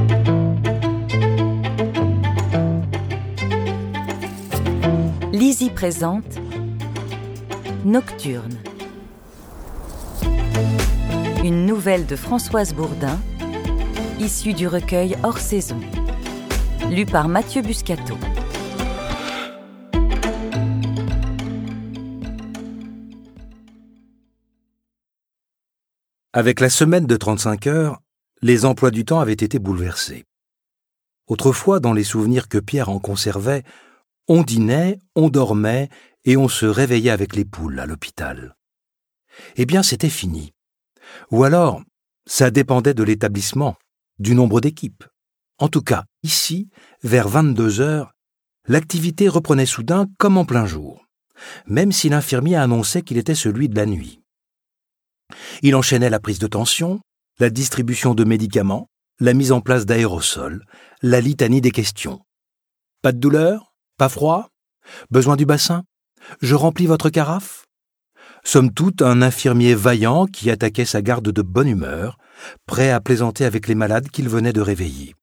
Lizzie présente Nocturne. Une nouvelle de Françoise Bourdin, issue du recueil Hors saison, lu par Mathieu Buscato. Avec la semaine de 35 heures, les emplois du temps avaient été bouleversés. Autrefois, dans les souvenirs que Pierre en conservait, on dînait, on dormait et on se réveillait avec les poules à l'hôpital. Eh bien, c'était fini. Ou alors, ça dépendait de l'établissement, du nombre d'équipes. En tout cas, ici, vers 22 heures, l'activité reprenait soudain comme en plein jour, même si l'infirmier annonçait qu'il était celui de la nuit. Il enchaînait la prise de tension, la distribution de médicaments, la mise en place d'aérosols, la litanie des questions. Pas de douleur? Pas froid? Besoin du bassin? Je remplis votre carafe? Somme toute, un infirmier vaillant qui attaquait sa garde de bonne humeur, prêt à plaisanter avec les malades qu'il venait de réveiller.